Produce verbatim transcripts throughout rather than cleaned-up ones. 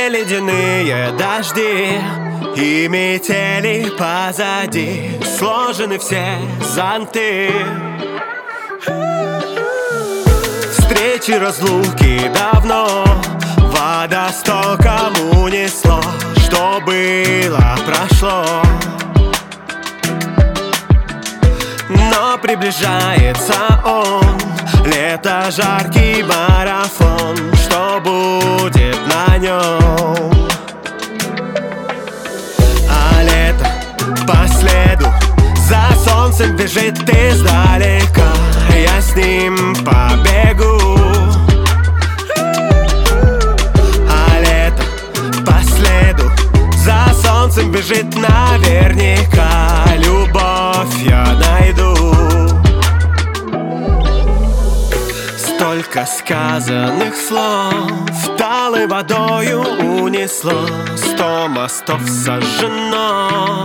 И ледяные дожди, и метели позади, сложены все зонты. Встречи, разлуки давно водостоком унесло. Что было, прошло. Но приближается он, лето, жаркий марафон. Что будет на нем? А лето по следу за солнцем бежит издалека. Я с ним побегу. А лето по следу за солнцем бежит наверняка. Любовь я найду. Столько сказанных слов талой водою унесло. Сто мостов сожжено.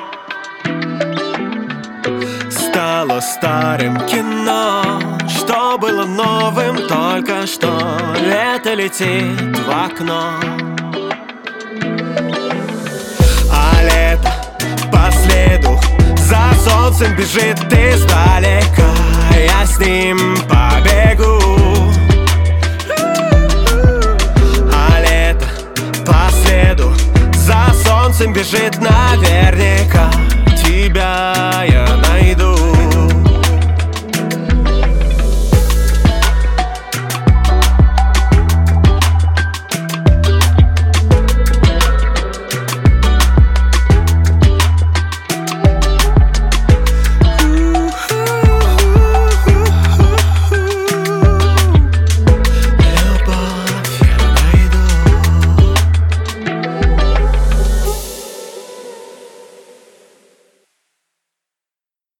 Стало старым кино, что было новым только что. Лето летит в окно. А лето по следу за солнцем бежит издалека. Я с ним побегу. А лето по следу за солнцем бежит наверняка. Тебя я